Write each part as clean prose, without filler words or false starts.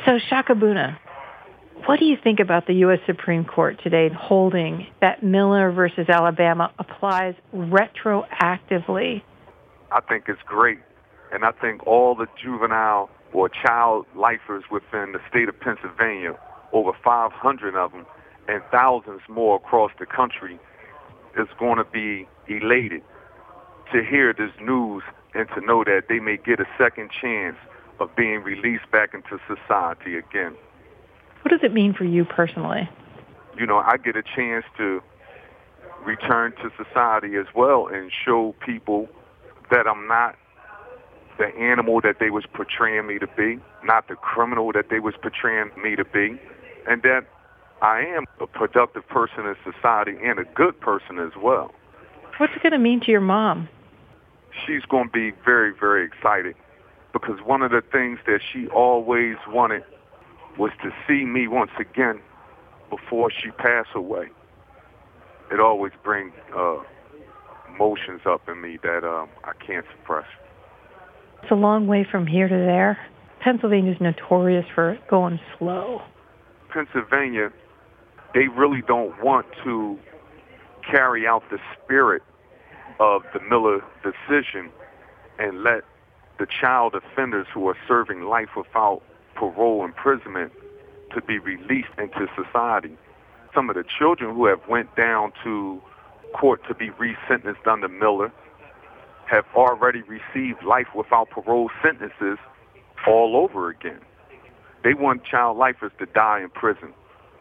So, Shakabuna, what do you think about the U.S. Supreme Court today holding that Miller versus Alabama applies retroactively? I think it's great. And I think all the juvenile or child lifers within the state of Pennsylvania, over 500 of them, and thousands more across the country, is going to be elated to hear this news and to know that they may get a second chance of being released back into society again. What does it mean for you personally? You know, I get a chance to return to society as well and show people that I'm not the animal that they was portraying me to be, not the criminal that they was portraying me to be, and that I am a productive person in society and a good person as well. What's it going to mean to your mom? She's going to be very, very excited because one of the things that she always wanted was to see me once again before she passed away. It always brings emotions up in me that I can't suppress. It's a long way from here to there. Pennsylvania's notorious for going slow. Pennsylvania, they really don't want to carry out the spirit of the Miller decision and let the child offenders who are serving life without parole imprisonment to be released into society. Some of the children who have went down to court to be resentenced under Miller have already received life without parole sentences all over again. They want child lifers to die in prison.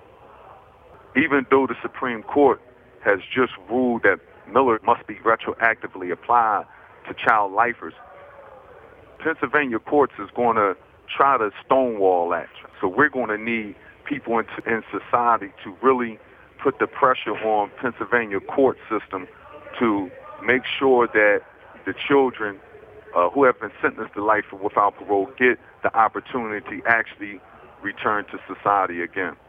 Even though the Supreme Court has just ruled that Miller must be retroactively applied to child lifers, Pennsylvania courts is going to try to stonewall that. So we're going to need people in society to really put the pressure on Pennsylvania court system to make sure that the children who have been sentenced to life without parole get the opportunity to actually return to society again.